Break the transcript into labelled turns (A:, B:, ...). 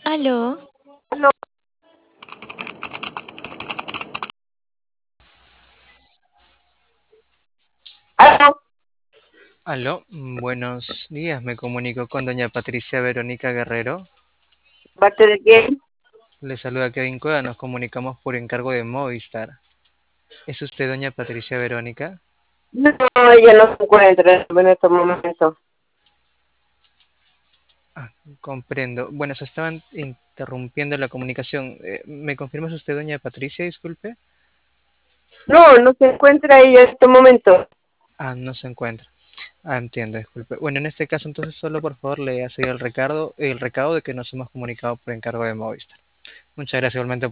A: Aló,
B: No, no,
C: Aló, buenos días, me comunico con doña Patricia Verónica Guerrero.
B: ¿parte de quién?
C: Le saluda Kevin Cueva, nos comunicamos por encargo de Movistar. ¿Es usted doña Patricia Verónica?
B: No, ella no se encuentra en estos momentos.
C: Ah, comprendo. Bueno, se estaban interrumpiendo la comunicación. ¿Me confirma si usted doña Patricia, disculpe?
B: No, no se encuentra ella en estos momentos.
C: Ah, no se encuentra. Ah, entiendo, disculpe. Bueno, en este caso entonces solo por favor le hace el recado de que nos hemos comunicado por encargo de Movistar. Muchas gracias igualmente